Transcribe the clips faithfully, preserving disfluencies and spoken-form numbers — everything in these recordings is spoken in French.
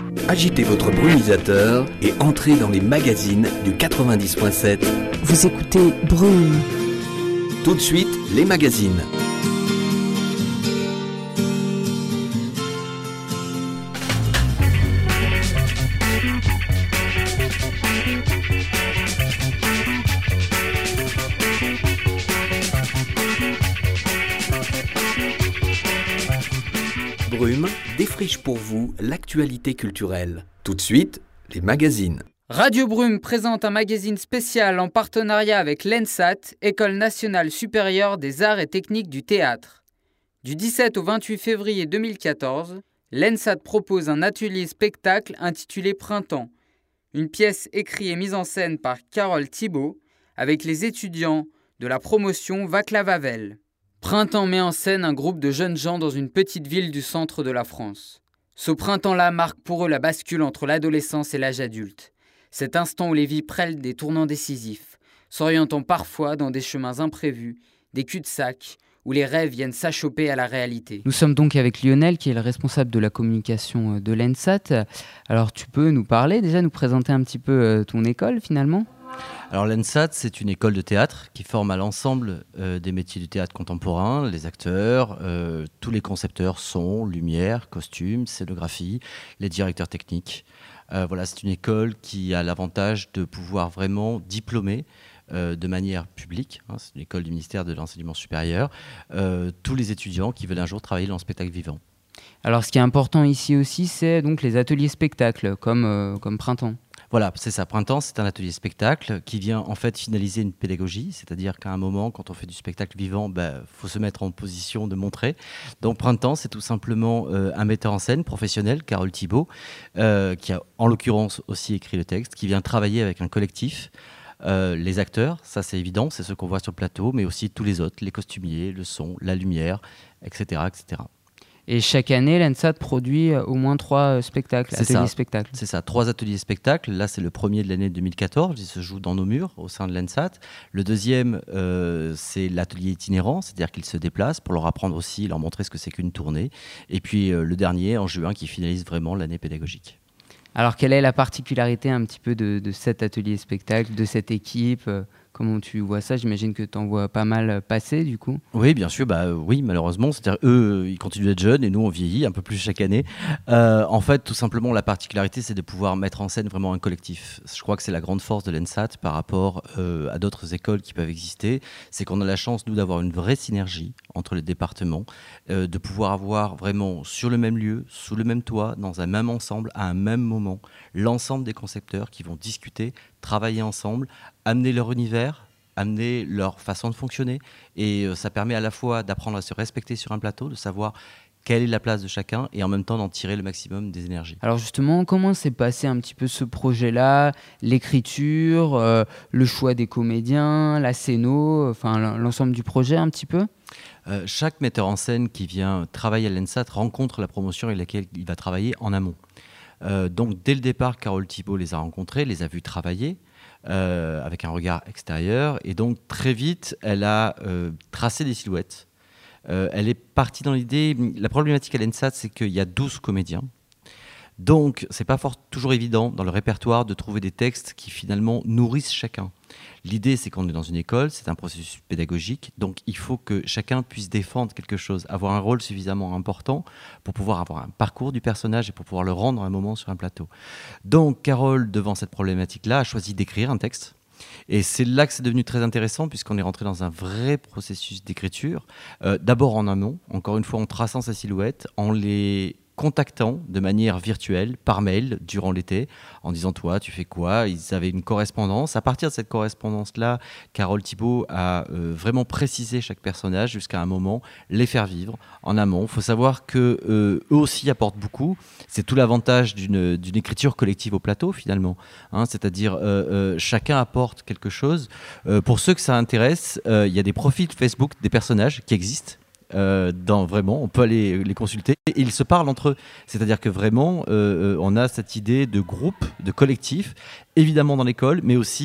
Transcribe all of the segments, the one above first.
Agitez votre brumisateur et entrez dans les magazines du quatre-vingt-dix point sept. Vous écoutez Brume. Tout de suite, les magazines. Brume défriche pour vous l'actualité culturelle. Tout de suite, les magazines. Radio Brume présente un magazine spécial en partenariat avec l'ENSAT, École nationale supérieure des arts et techniques du théâtre. Du dix-sept au vingt-huit février deux mille quatorze, l'ENSAT propose un atelier spectacle intitulé Printemps, une pièce écrite et mise en scène par Carole Thibault avec les étudiants de la promotion Vaclav Havel. Printemps met en scène un groupe de jeunes gens dans une petite ville du centre de la France. Ce printemps-là marque pour eux la bascule entre l'adolescence et l'âge adulte. Cet instant où les vies prennent des tournants décisifs, s'orientant parfois dans des chemins imprévus, des cul-de-sac, où les rêves viennent s'achoper à la réalité. Nous sommes donc avec Lionel, qui est le responsable de la communication de l'ENSAT. Alors tu peux nous parler, déjà nous présenter un petit peu ton école finalement ? Alors l'ENSAT, c'est une école de théâtre qui forme à l'ensemble euh, des métiers du théâtre contemporain, les acteurs, euh, tous les concepteurs, son, lumière, costumes, scénographie, les directeurs techniques. Euh, voilà, c'est une école qui a l'avantage de pouvoir vraiment diplômer euh, de manière publique, hein, c'est une école du ministère de l'Enseignement supérieur, euh, tous les étudiants qui veulent un jour travailler dans le spectacle vivant. Alors ce qui est important ici aussi, c'est donc les ateliers spectacles, comme, euh, comme Printemps. Voilà, c'est ça. Printemps, c'est un atelier spectacle qui vient en fait finaliser une pédagogie, c'est-à-dire qu'à un moment, quand on fait du spectacle vivant, bah, faut se mettre en position de montrer. Donc Printemps, c'est tout simplement euh, un metteur en scène professionnel, Carole Thibault, euh, qui a en l'occurrence aussi écrit le texte, qui vient travailler avec un collectif. Euh, les acteurs, ça c'est évident, c'est ceux qu'on voit sur le plateau, mais aussi tous les autres, les costumiers, le son, la lumière, et cetera, et cetera. Et chaque année, l'ENSAT produit au moins trois spectacles, c'est ateliers ça. spectacles. C'est ça, trois ateliers spectacles. Là, c'est le premier de l'année deux mille quatorze. Il se joue dans nos murs, au sein de l'ENSAT. Le deuxième, euh, c'est l'atelier itinérant, c'est-à-dire qu'ils se déplacent pour leur apprendre aussi, leur montrer ce que c'est qu'une tournée. Et puis euh, le dernier, en juin, qui finalise vraiment l'année pédagogique. Alors, quelle est la particularité un petit peu de, de cet atelier spectacle, de cette équipe ? Comment tu vois ça ? J'imagine que tu en vois pas mal passer, du coup. Oui, bien sûr. Bah, oui, malheureusement. C'est-à-dire, eux, ils continuent d'être jeunes et nous, on vieillit un peu plus chaque année. Euh, en fait, tout simplement, la particularité, c'est de pouvoir mettre en scène vraiment un collectif. Je crois que c'est la grande force de l'ENSAT par rapport euh, à d'autres écoles qui peuvent exister. C'est qu'on a la chance, nous, d'avoir une vraie synergie entre les départements, euh, de pouvoir avoir vraiment sur le même lieu, sous le même toit, dans un même ensemble, à un même moment, l'ensemble des concepteurs qui vont discuter, travailler ensemble, amener leur univers, amener leur façon de fonctionner. Et euh, ça permet à la fois d'apprendre à se respecter sur un plateau, de savoir quelle est la place de chacun et en même temps d'en tirer le maximum des énergies. Alors justement, comment s'est passé un petit peu ce projet-là, l'écriture, euh, le choix des comédiens, la scéno, enfin l'ensemble du projet un petit peu ? euh, Chaque metteur en scène qui vient travailler à l'ENSAT rencontre la promotion avec laquelle il va travailler en amont. Euh, donc dès le départ, Carole Thibault les a rencontrés, les a vus travailler, Euh, avec un regard extérieur, et donc très vite elle a euh, tracé des silhouettes. Euh, elle est partie dans l'idée, la problématique à l'ENSAT, c'est qu'il y a douze comédiens, donc c'est pas fort, toujours évident dans le répertoire de trouver des textes qui finalement nourrissent chacun. L'idée, c'est qu'on est dans une école, c'est un processus pédagogique, donc il faut que chacun puisse défendre quelque chose, avoir un rôle suffisamment important pour pouvoir avoir un parcours du personnage et pour pouvoir le rendre un moment sur un plateau. Donc Carole, devant cette problématique-là, a choisi d'écrire un texte. Et c'est là que c'est devenu très intéressant, puisqu'on est rentré dans un vrai processus d'écriture. Euh, d'abord en amont, encore une fois en traçant sa silhouette, en les contactant de manière virtuelle, par mail, durant l'été, en disant « toi, tu fais quoi ?» Ils avaient une correspondance. À partir de cette correspondance-là, Carole Thibault a euh, vraiment précisé chaque personnage jusqu'à un moment, les faire vivre en amont. Il faut savoir qu'eux euh, aussi apportent beaucoup. C'est tout l'avantage d'une, d'une écriture collective au plateau, finalement. Hein, c'est-à-dire, euh, euh, chacun apporte quelque chose. Euh, pour ceux que ça intéresse, il euh, y a des profils Facebook des personnages qui existent. Euh, dans, vraiment, on peut aller les consulter et ils se parlent entre eux, c'est-à-dire que vraiment euh, on a cette idée de groupe, de collectif, évidemment dans l'école, mais aussi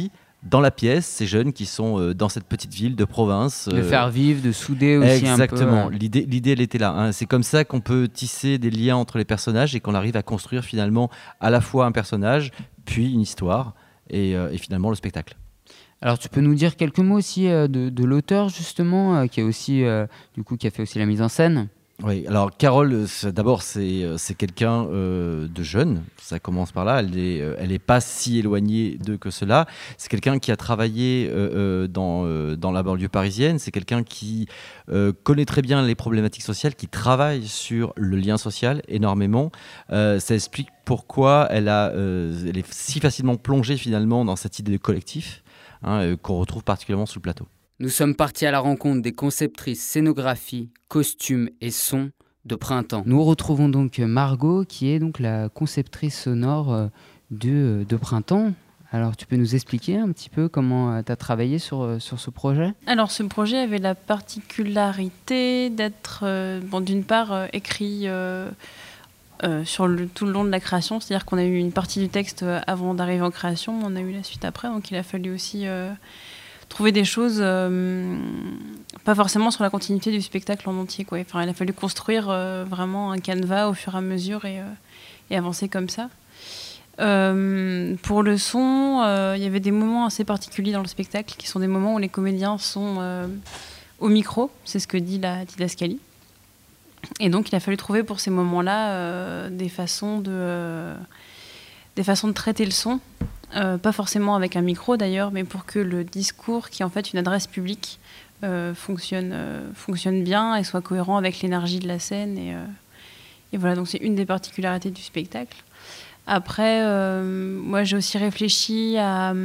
dans la pièce, ces jeunes qui sont euh, dans cette petite ville de province. De euh, faire vivre, de souder aussi exactement. un peu. Exactement. L'idée, l'idée, elle était là. Hein. C'est comme ça qu'on peut tisser des liens entre les personnages et qu'on arrive à construire finalement à la fois un personnage, puis une histoire et, euh, et finalement le spectacle. Alors tu peux nous dire quelques mots aussi euh, de, de l'auteur justement, euh, qui a aussi euh, du coup qui a fait aussi la mise en scène. Oui, alors Carole, c'est, d'abord c'est, c'est quelqu'un euh, de jeune, ça commence par là, elle n'est elle est pas si éloignée de que cela. C'est quelqu'un qui a travaillé euh, euh, dans, euh, dans la banlieue parisienne, c'est quelqu'un qui euh, connaît très bien les problématiques sociales, qui travaille sur le lien social énormément. Euh, ça explique pourquoi elle, a, euh, elle est si facilement plongée finalement dans cette idée de collectif, hein, euh, qu'on retrouve particulièrement sur le plateau. Nous sommes partis à la rencontre des conceptrices scénographie, costumes et sons de Printemps. Nous retrouvons donc Margot, qui est donc la conceptrice sonore de, de Printemps. Alors, tu peux nous expliquer un petit peu comment tu as travaillé sur, sur ce projet ? Alors, ce projet avait la particularité d'être, euh, bon, d'une part, euh, écrit euh, euh, sur le, tout le long de la création. C'est-à-dire qu'on a eu une partie du texte avant d'arriver en création, on a eu la suite après. Donc, il a fallu aussi... Euh, trouver des choses, euh, pas forcément sur la continuité du spectacle en entier, quoi. Enfin, il a fallu construire euh, vraiment un canevas au fur et à mesure et, euh, et avancer comme ça. Euh, pour le son, euh, il y avait des moments assez particuliers dans le spectacle, qui sont des moments où les comédiens sont euh, au micro, c'est ce que dit la didascalie. Et donc, il a fallu trouver pour ces moments-là euh, des façons de, euh, des façons de traiter le son. Euh, pas forcément avec un micro d'ailleurs, mais pour que le discours, qui est en fait une adresse publique, euh, fonctionne, euh, fonctionne bien et soit cohérent avec l'énergie de la scène. Et, euh, et voilà, donc c'est une des particularités du spectacle. Après, euh, moi j'ai aussi réfléchi à,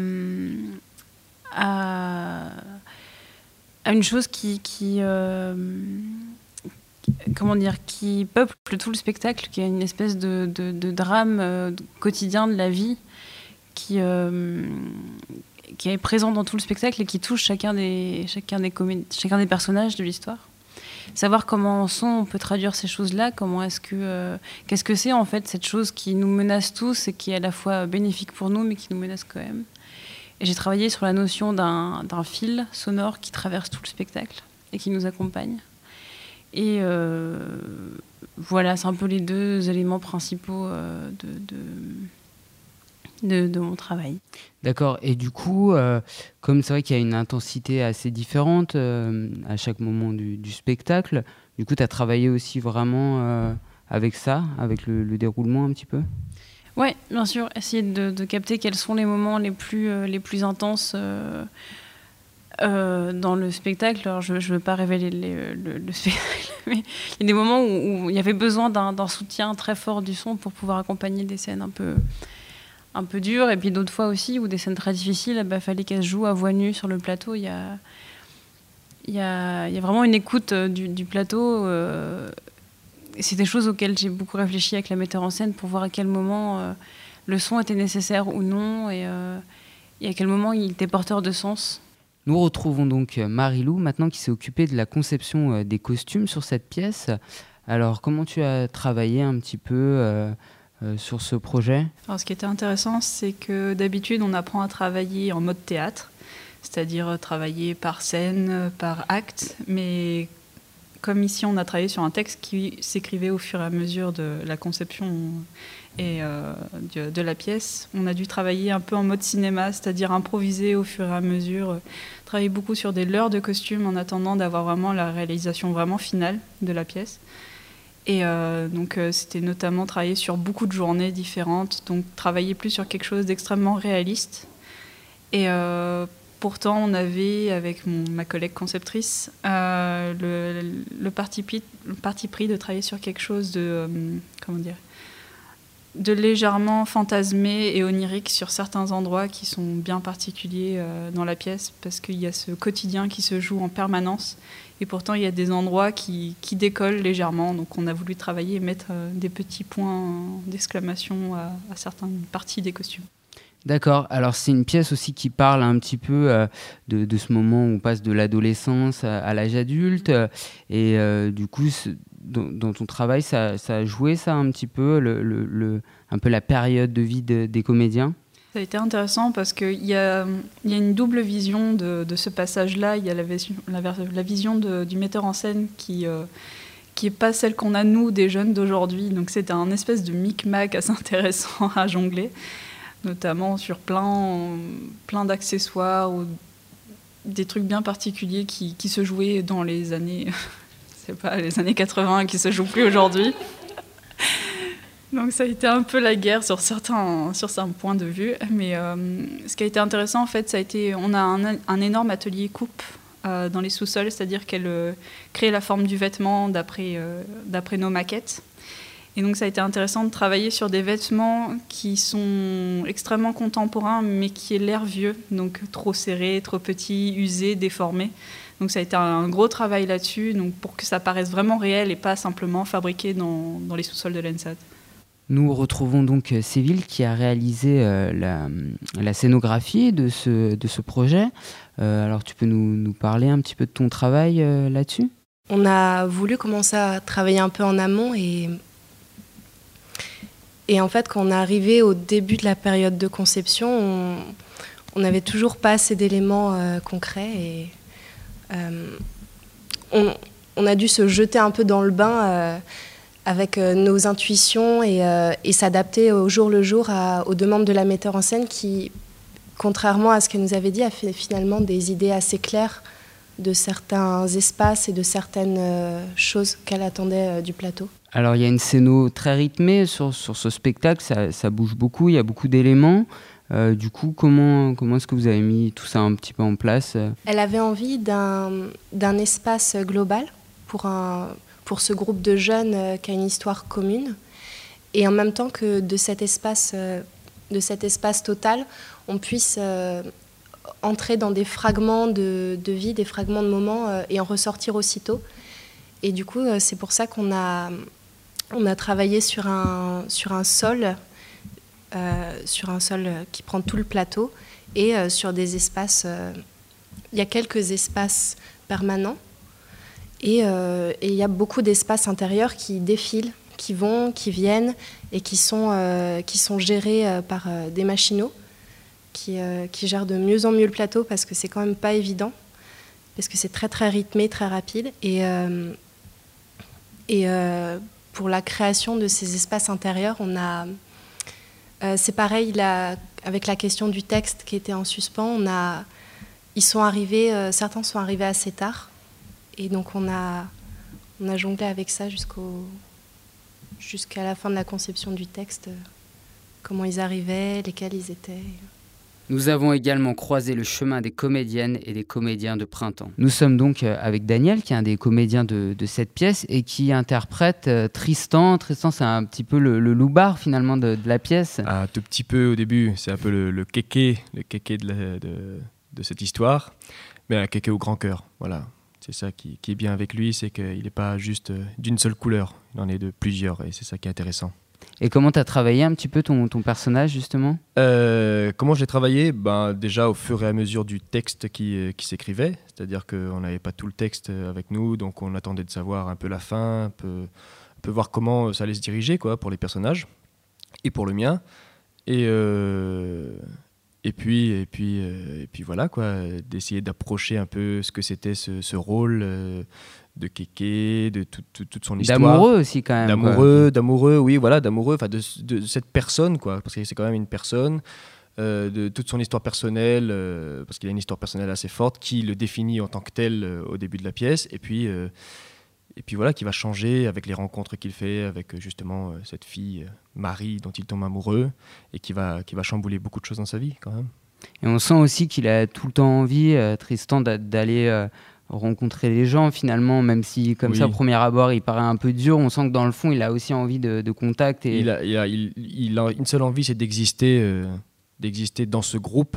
à, à une chose qui, qui, euh, comment dire, qui peuple tout le spectacle, qui est une espèce de, de, de drame euh, quotidien de la vie, Qui, euh, qui est présent dans tout le spectacle et qui touche chacun des, chacun des, comé- chacun des personnages de l'histoire. Savoir comment en son on peut traduire ces choses-là, comment est-ce que, euh, qu'est-ce que c'est en fait cette chose qui nous menace tous et qui est à la fois bénéfique pour nous mais qui nous menace quand même. Et j'ai travaillé sur la notion d'un, d'un fil sonore qui traverse tout le spectacle et qui nous accompagne. Et euh, voilà, c'est un peu les deux éléments principaux euh, de... de De, de mon travail. D'accord. Et du coup, euh, comme c'est vrai qu'il y a une intensité assez différente euh, à chaque moment du, du spectacle, du coup, tu as travaillé aussi vraiment euh, avec ça, avec le, le déroulement un petit peu ? Oui, bien sûr. Essayer de, de capter quels sont les moments les plus, euh, les plus intenses euh, euh, dans le spectacle. Alors, je ne veux pas révéler les, le, le spectacle, mais il y a des moments où, où il y avait besoin d'un, d'un soutien très fort du son pour pouvoir accompagner des scènes un peu... un peu dur, et puis d'autres fois aussi où des scènes très difficiles, il bah, fallait qu'elles se jouent à voix nue sur le plateau. Il y a, il y a, il y a vraiment une écoute euh, du, du plateau. Euh, c'est des choses auxquelles j'ai beaucoup réfléchi avec la metteur en scène pour voir à quel moment euh, le son était nécessaire ou non, et, euh, et à quel moment il était porteur de sens. Nous retrouvons donc Marie-Lou, maintenant qui s'est occupée de la conception des costumes sur cette pièce. Alors, comment tu as travaillé un petit peu euh, Euh, sur ce projet ? Alors, ce qui était intéressant, c'est que d'habitude, on apprend à travailler en mode théâtre, c'est-à-dire travailler par scène, par acte, mais comme ici, on a travaillé sur un texte qui s'écrivait au fur et à mesure de la conception et euh, de, de la pièce, on a dû travailler un peu en mode cinéma, c'est-à-dire improviser au fur et à mesure, travailler beaucoup sur des leurres de costumes en attendant d'avoir vraiment la réalisation vraiment finale de la pièce. Et euh, donc, euh, c'était notamment travailler sur beaucoup de journées différentes, donc travailler plus sur quelque chose d'extrêmement réaliste. Et euh, pourtant, on avait, avec mon, ma collègue conceptrice, euh, le, le, parti, le parti pris de travailler sur quelque chose de, euh, comment dire, de légèrement fantasmé et onirique sur certains endroits qui sont bien particuliers euh, dans la pièce, parce qu'il y a ce quotidien qui se joue en permanence. Et pourtant, il y a des endroits qui, qui décollent légèrement. Donc, on a voulu travailler et mettre euh, des petits points d'exclamation à, à certaines parties des costumes. D'accord. Alors, c'est une pièce aussi qui parle un petit peu euh, de, de ce moment où on passe de l'adolescence à, à l'âge adulte. Et euh, du coup, dans, dans ton travail, ça, ça a joué ça un petit peu, le, le, le, un peu la période de vie de, des comédiens ? Ça a été intéressant parce qu'il y a, y a une double vision de, de ce passage-là. Il y a la, la, la vision de, du metteur en scène qui euh, qui n'est pas celle qu'on a, nous, des jeunes d'aujourd'hui. Donc c'était un espèce de micmac assez intéressant à jongler, notamment sur plein, plein d'accessoires ou des trucs bien particuliers qui, qui se jouaient dans les années, je sais pas, les années quatre-vingts, qui se jouent plus aujourd'hui. Donc ça a été un peu la guerre sur certains, sur certains points de vue. Mais euh, ce qui a été intéressant, en fait, ça a été, on a un, un énorme atelier coupe euh, dans les sous-sols, c'est-à-dire qu'elle euh, crée la forme du vêtement d'après, euh, d'après nos maquettes. Et donc ça a été intéressant de travailler sur des vêtements qui sont extrêmement contemporains, mais qui aient l'air vieux, donc trop serrés, trop petits, usés, déformés. Donc ça a été un gros travail là-dessus, donc pour que ça paraisse vraiment réel et pas simplement fabriqué dans, dans les sous-sols de l'ENSAT. Nous retrouvons donc Séville qui a réalisé euh, la, la scénographie de ce, de ce projet. Euh, alors tu peux nous, nous parler un petit peu de ton travail euh, là-dessus ? On a voulu commencer à travailler un peu en amont et, et en fait quand on est arrivé au début de la période de conception, on n'avait toujours pas assez d'éléments euh, concrets et euh, on, on a dû se jeter un peu dans le bain euh, avec euh, nos intuitions et, euh, et s'adapter au jour le jour à, aux demandes de la metteur en scène qui, contrairement à ce qu'elle nous avait dit, a fait finalement des idées assez claires de certains espaces et de certaines euh, choses qu'elle attendait euh, du plateau. Alors il y a une scéno très rythmée sur, sur ce spectacle, ça, ça bouge beaucoup, il y a beaucoup d'éléments. Euh, du coup, comment, comment est-ce que vous avez mis tout ça un petit peu en place ? Elle avait envie d'un, d'un espace global pour un... pour ce groupe de jeunes euh, qui a une histoire commune. Et en même temps que de cet espace, euh, de cet espace total, on puisse euh, entrer dans des fragments de, de vie, des fragments de moments euh, et en ressortir aussitôt. Et du coup, euh, c'est pour ça qu'on a, on a travaillé sur un, sur un sol, euh, sur un sol qui prend tout le plateau et euh, sur des espaces... Euh, il y a quelques espaces permanents. Et il euh, y a beaucoup d'espaces intérieurs qui défilent, qui vont, qui viennent et qui sont, euh, qui sont gérés euh, par euh, des machinaux qui, euh, qui gèrent de mieux en mieux le plateau parce que c'est quand même pas évident, parce que c'est très très rythmé, très rapide. Et, euh, et euh, pour la création de ces espaces intérieurs, on a, euh, c'est pareil là, avec la question du texte qui était en suspens. On a, ils sont arrivés, euh, certains sont arrivés assez tard. Et donc on a, on a jonglé avec ça jusqu'au, jusqu'à la fin de la conception du texte, euh, comment ils arrivaient, lesquels ils étaient. Nous avons également croisé le chemin des comédiennes et des comédiens de Printemps. Nous sommes donc avec Daniel, qui est un des comédiens de, de cette pièce et qui interprète euh, Tristan. Tristan, c'est un petit peu le, le loupard finalement de, de la pièce. Un tout petit peu au début, c'est un peu le, le kéké, le kéké de, la, de, de cette histoire, mais un kéké au grand cœur, voilà. C'est ça qui, qui est bien avec lui, c'est qu'il n'est pas juste d'une seule couleur, il en est de plusieurs, et c'est ça qui est intéressant. Et comment tu as travaillé un petit peu ton, ton personnage, justement ? euh, Comment je l'ai travaillé ? Ben, déjà, au fur et à mesure du texte qui, qui s'écrivait, c'est-à-dire qu'on n'avait pas tout le texte avec nous, donc on attendait de savoir un peu la fin, un peu, un peu voir comment ça allait se diriger quoi, pour les personnages, et pour le mien. Et... Euh Et puis, et, puis, euh, et puis voilà, quoi, d'essayer d'approcher un peu ce que c'était ce, ce rôle euh, de kéké, de tout, tout, toute son histoire. D'amoureux aussi, quand même. D'amoureux, quoi. d'amoureux, oui, voilà, d'amoureux, enfin de, de, de cette personne, quoi, parce que c'est quand même une personne, euh, de toute son histoire personnelle, euh, parce qu'il a une histoire personnelle assez forte, qui le définit en tant que tel euh, au début de la pièce, et puis, euh, et puis voilà, qui va changer avec les rencontres qu'il fait avec justement euh, cette fille, euh, Marie, dont il tombe amoureux, et qui va, qui va chambouler beaucoup de choses dans sa vie, quand même. Et on sent aussi qu'il a tout le temps envie, euh, Tristan, d'aller euh, rencontrer les gens, finalement, même si, comme oui. ça, au premier abord, il paraît un peu dur. On sent que dans le fond, il a aussi envie de, de contact. Et... Il, a, il, a, il, il a une seule envie, c'est d'exister, euh, d'exister dans ce groupe.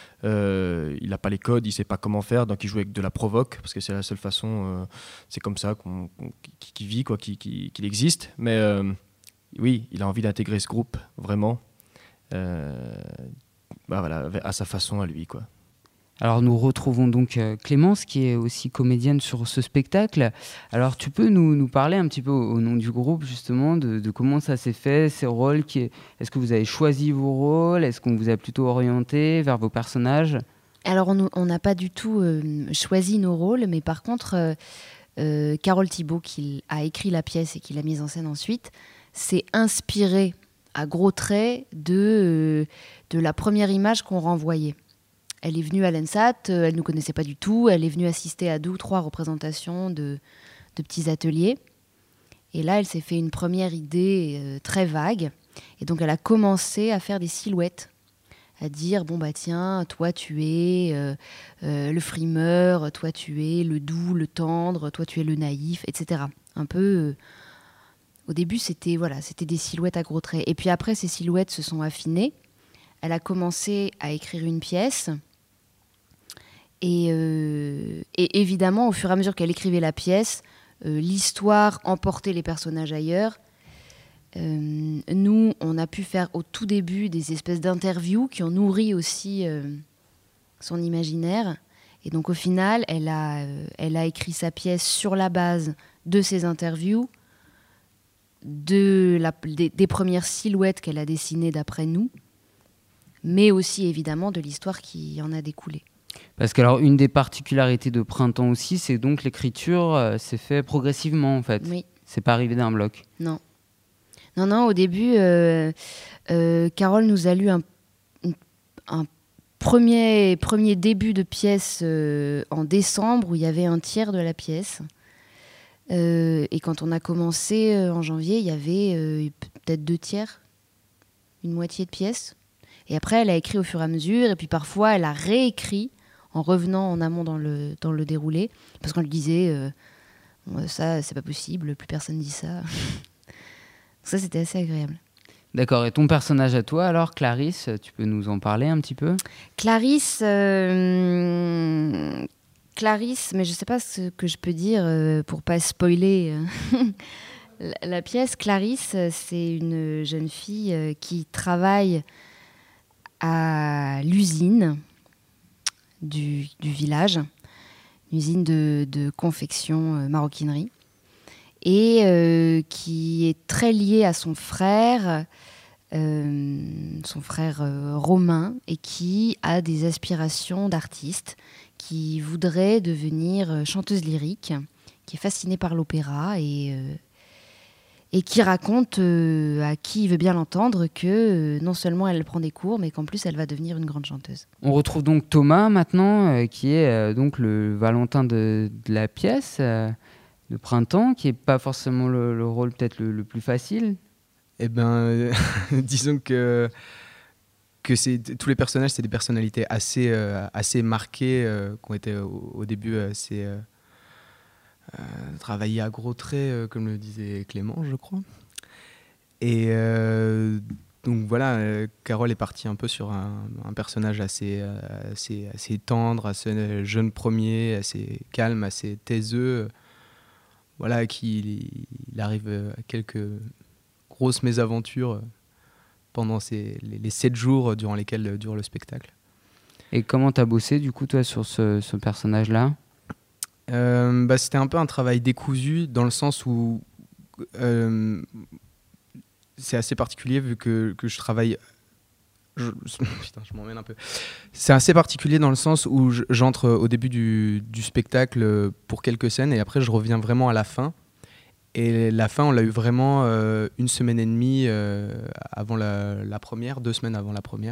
Euh, il n'a pas les codes, il ne sait pas comment faire, donc il joue avec de la provoque, parce que c'est la seule façon, euh, c'est comme ça qu'on, qu'on, qu'il vit, quoi, qu'il, qu'il existe. Mais euh, oui, il a envie d'intégrer ce groupe, vraiment, euh, bah voilà, à sa façon à lui, quoi. Alors nous retrouvons donc euh, Clémence qui est aussi comédienne sur ce spectacle. Alors tu peux nous, nous parler un petit peu au, au nom du groupe justement de, de comment ça s'est fait, ces rôles qui est... Est-ce que vous avez choisi vos rôles? Est-ce qu'on vous a plutôt orienté vers vos personnages? Alors, on n'a pas du tout euh, choisi nos rôles, mais par contre, euh, euh, Carole Thibault, qui a écrit la pièce et qui l'a mise en scène ensuite, s'est inspirée à gros traits de, euh, de la première image qu'on renvoyait. Elle est venue à l'ENSAT, euh, elle ne nous connaissait pas du tout, elle est venue assister à deux ou trois représentations de, de petits ateliers. Et là, elle s'est fait une première idée euh, très vague. Et donc, elle a commencé à faire des silhouettes, à dire, bon, bah tiens, toi, tu es euh, euh, le frimeur, toi, tu es le doux, le tendre, toi, tu es le naïf, et cetera. Un peu... Euh, au début, c'était, voilà, c'était des silhouettes à gros traits. Et puis après, ces silhouettes se sont affinées. Elle a commencé à écrire une pièce. Et, euh, et évidemment, au fur et à mesure qu'elle écrivait la pièce, euh, l'histoire emportait les personnages ailleurs. Euh, nous, on a pu faire au tout début des espèces d'interviews qui ont nourri aussi euh, son imaginaire. Et donc, au final, elle a, euh, elle a écrit sa pièce sur la base de ces interviews, de la, des, des premières silhouettes qu'elle a dessinées d'après nous, mais aussi, évidemment, de l'histoire qui en a découlé. Parce que alors une des particularités de Printemps aussi, c'est donc l'écriture euh, s'est fait progressivement en fait. Oui. C'est pas arrivé d'un bloc. Non. Non, non, au début, euh, euh, Carole nous a lu un, un premier, premier début de pièce euh, en décembre où il y avait un tiers de la pièce. Euh, et quand on a commencé euh, en janvier, il y avait euh, peut-être deux tiers, une moitié de pièce. Et après, elle a écrit au fur et à mesure. Et puis parfois, elle a réécrit en revenant en amont dans le, dans le déroulé. Parce qu'on lui disait, euh, ça, c'est pas possible, plus personne dit ça. Ça, c'était assez agréable. D'accord. Et ton personnage à toi, alors, Clarisse, tu peux nous en parler un petit peu? Clarisse, euh, Clarisse, mais je sais pas ce que je peux dire euh, pour pas spoiler euh, la, la pièce. Clarisse, c'est une jeune fille euh, qui travaille à l'usine du, du village, une usine de, de confection euh, maroquinerie, et euh, qui est très liée à son frère, euh, son frère euh, Romain, et qui a des aspirations d'artiste, qui voudrait devenir chanteuse lyrique, qui est fascinée par l'opéra et, euh, et qui raconte euh, à qui veut bien l'entendre que euh, non seulement elle prend des cours, mais qu'en plus elle va devenir une grande chanteuse. On retrouve donc Thomas maintenant, euh, qui est euh, donc le Valentin de, de la pièce euh, de Printemps, qui n'est pas forcément le, le rôle peut-être le, le plus facile. Eh ben, euh, disons que, que c'est, tous les personnages, c'est des personnalités assez, euh, assez marquées, euh, qui ont été au, au début assez... Euh, Euh, travailler à gros traits, euh, comme le disait Clément, je crois. Et euh, donc voilà, euh, Carole est partie un peu sur un, un personnage assez, euh, assez, assez tendre, assez jeune premier, assez calme, assez taiseux. Voilà, qui il arrive à quelques grosses mésaventures pendant ces, les, les sept jours durant lesquels dure le spectacle. Et comment t'as bossé du coup toi sur ce, ce personnage-là ? Euh, bah, c'était un peu un travail décousu dans le sens où euh, c'est assez particulier vu que, que je travaille... Je, putain, je m'emmène un peu. C'est assez particulier dans le sens où je, j'entre au début du, du spectacle pour quelques scènes et après je reviens vraiment à la fin. Et la fin, on l'a eu vraiment euh, une semaine et demie euh, avant la, la première, deux semaines avant la première.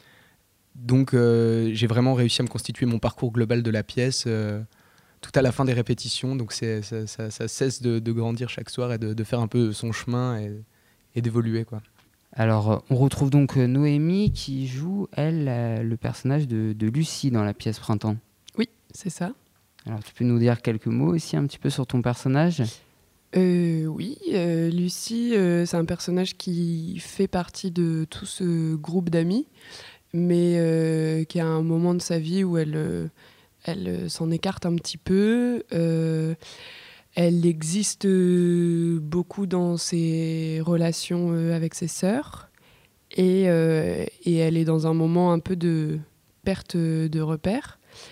Donc euh, j'ai vraiment réussi à me constituer mon parcours global de la pièce euh, tout à la fin des répétitions, donc c'est, ça, ça, ça cesse de, de grandir chaque soir et de, de faire un peu son chemin et, et d'évoluer, quoi. Alors, on retrouve donc Noémie qui joue, elle, le personnage de, de Lucie dans la pièce Printemps. Oui, c'est ça. Alors, tu peux nous dire quelques mots aussi un petit peu sur ton personnage ? euh, Oui, euh, Lucie, euh, c'est un personnage qui fait partie de tout ce groupe d'amis, mais euh, qui a un moment de sa vie où elle... Euh, Elle s'en écarte un petit peu. Euh, elle existe beaucoup dans ses relations avec ses sœurs. Et, euh, et elle est dans un moment un peu de perte de repères.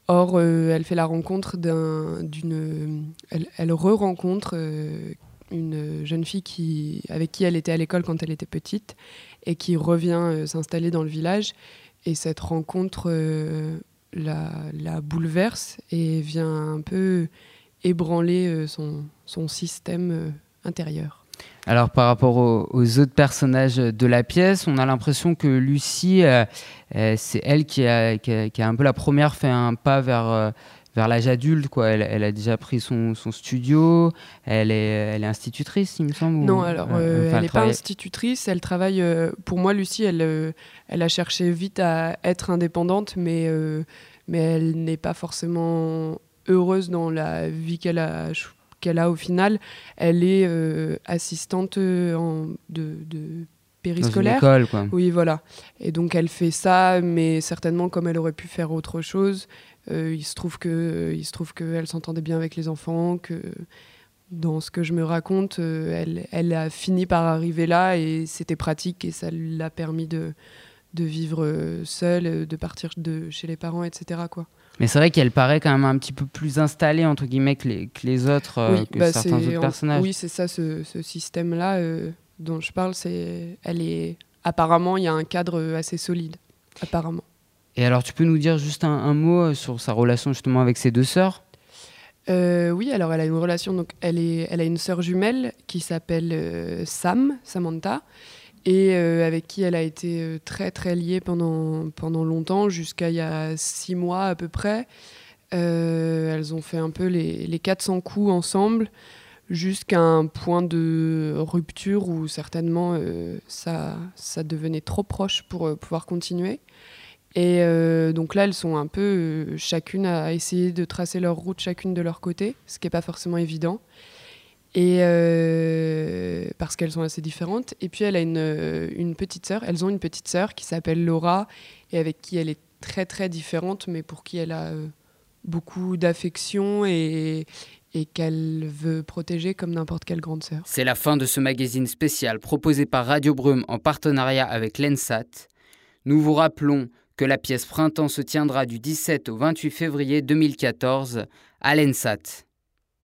Or, euh, elle fait la rencontre d'un, d'une... Elle, elle re-rencontre euh, une jeune fille qui, avec qui elle était à l'école quand elle était petite et qui revient euh, s'installer dans le village. Et cette rencontre euh, la, la bouleverse et vient un peu ébranler euh, son, son système euh, intérieur. Alors par rapport aux, aux autres personnages de la pièce, on a l'impression que Lucie, euh, euh, c'est elle qui a, qui, a, qui a un peu la première fait un pas vers, euh, vers l'âge adulte, quoi. Elle, elle a déjà pris son, son studio, elle est, elle est institutrice, il me semble. Non, ou... alors euh, euh, enfin, elle n'est travaille... pas institutrice, elle travaille... Euh, pour moi, Lucie, elle, euh, elle a cherché vite à être indépendante, mais, euh, mais elle n'est pas forcément heureuse dans la vie qu'elle a qu'elle a au final. Elle est euh, assistante en, de, de périscolaire. Dans une école, quoi. Oui, voilà. Et donc elle fait ça, mais certainement comme elle aurait pu faire autre chose. Euh, il se trouve que, il se trouve qu'elle s'entendait bien avec les enfants, que dans ce que je me raconte, euh, elle, elle a fini par arriver là et c'était pratique et ça lui a permis de, de vivre seule, de partir de chez les parents, et cetera, quoi. Mais c'est vrai qu'elle paraît quand même un petit peu plus installée, entre guillemets, que les, que les autres, euh, oui, que bah certains autres en, personnages. Oui, c'est ça, ce, ce système-là euh, dont je parle, c'est, elle est, apparemment, il y a un cadre assez solide, apparemment. Et alors, tu peux nous dire juste un, un mot sur sa relation justement avec ses deux sœurs ? euh, Oui, alors elle a une relation, donc elle, est, elle a une sœur jumelle qui s'appelle euh, Sam, Samantha, et euh, avec qui elle a été euh, très très liée pendant, pendant longtemps, jusqu'à il y a six mois à peu près. Euh, elles ont fait un peu les, les quatre cents coups ensemble, jusqu'à un point de rupture où certainement euh, ça, ça devenait trop proche pour euh, pouvoir continuer. Et euh, donc là, elles sont un peu euh, chacune à essayer de tracer leur route chacune de leur côté, ce qui n'est pas forcément évident. Et euh, parce qu'elles sont assez différentes. Et puis elle a une, une petite sœur. Elles ont une petite sœur qui s'appelle Laura et avec qui elle est très très différente, mais pour qui elle a euh, beaucoup d'affection et, et qu'elle veut protéger comme n'importe quelle grande sœur. C'est la fin de ce magazine spécial proposé par Radio Brûme en partenariat avec l'ENSAT. Nous vous rappelons que la pièce Printemps se tiendra du dix-sept au vingt-huit février deux mille quatorze à l'ENSAT.